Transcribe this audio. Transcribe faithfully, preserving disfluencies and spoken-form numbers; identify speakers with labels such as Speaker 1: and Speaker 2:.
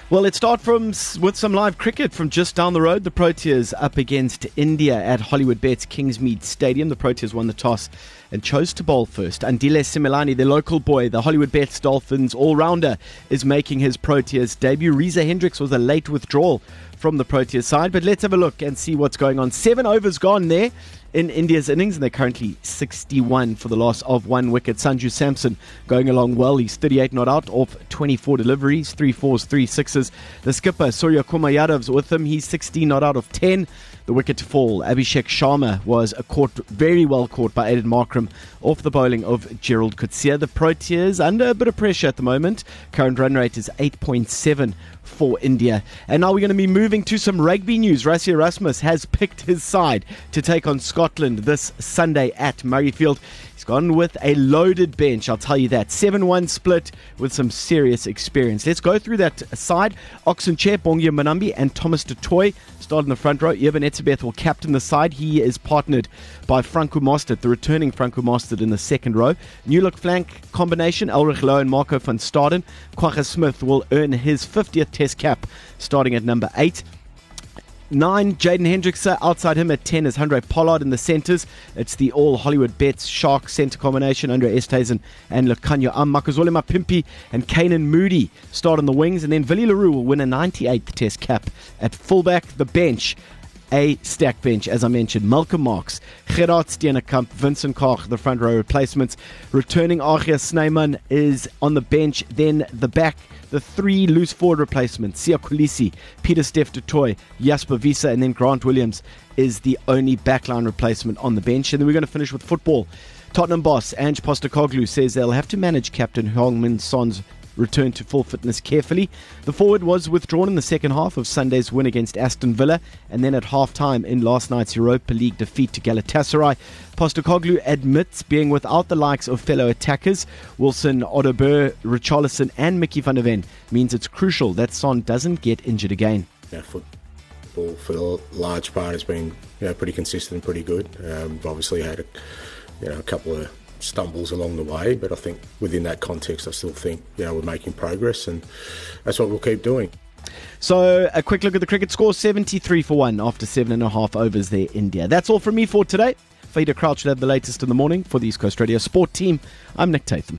Speaker 1: Well, let's start from with some live cricket from just down the road. The Proteas up against India at Hollywoodbets Kingsmead Stadium. The Proteas won the toss and chose to bowl first. Andile Simelane, the local boy, the Hollywoodbets Dolphins all-rounder, is making his Proteas debut. Reza Hendricks was a late withdrawal from the Proteas side, but let's have a look and see what's going on. Seven overs gone there in India's innings, and they're currently sixty-one for the loss of one wicket. Sanju Samson going along well. He's thirty-eight not out off twenty-four deliveries, three fours, three sixes. The skipper, Surya Kumar Yadav's with him. He's sixteen not out of ten. The wicket to fall. Abhishek Sharma was a caught, very well caught by Aiden Markram off the bowling of Gerald Coetzee. The Proteas under a bit of pressure at the moment. Current run rate is eight point seven for India. And now we're going to be moving to some rugby news. Rassie Erasmus has picked his side to take on Scotland this Sunday at Murrayfield. He's gone with a loaded bench, I'll tell you that. seven one split with some serious experience. Let's go through that side. Oxenchair, Bongia Manambi and Thomas du Toit start in the front row. Irvin Etzebeth will captain the side. He is partnered by Franco Mostert, the returning Franco Mostert in the second row. New look flank combination, Ulrich Lowe and Marco van Staden. Kwagga Smith will earn his fiftieth test cap starting at number eight. Nine, Jaden Hendricks. Outside him at ten is Handré Pollard in the centres. It's the all Hollywoodbets Shark centre combination. Andre Esthuizen and Lukhanyo Am. Makazole Mapimpi and Kanan Moody start on the wings. And then Willie Leroux will win a ninety-eighth test cap at fullback. The bench, a stack bench, as I mentioned. Malcolm Marx, Gerard Steenekamp, Vincent Koch, the front row replacements. Returning Archie Snyman is on the bench. Then the back, the three loose forward replacements. Siya Kolisi, Peter Steph du Toit, Jasper Wiese, and then Grant Williams is the only backline replacement on the bench. And then we're going to finish with football. Tottenham boss Ange Postecoglou says they'll have to manage captain Heung-min Son's return to full fitness carefully. The forward was withdrawn in the second half of Sunday's win against Aston Villa, and then at half-time in last night's Europa League defeat to Galatasaray. Postecoglou admits being without the likes of fellow attackers Wilson, Odobert, Richarlison and Mickey van der Ven means it's crucial that Son doesn't get injured again.
Speaker 2: Yeah, football for the large part has been you know, pretty consistent, pretty good. Um, we've obviously had a, you know, a couple of stumbles along the way, but I think within that context I still think you know we're making progress, and that's what we'll keep doing.
Speaker 1: So a quick look at the cricket score, seventy-three for one after seven and a half overs there, India. That's all from me for today. Fader Crouch should have the latest in the morning. For the East Coast Radio Sport team, I'm Nick Tatham.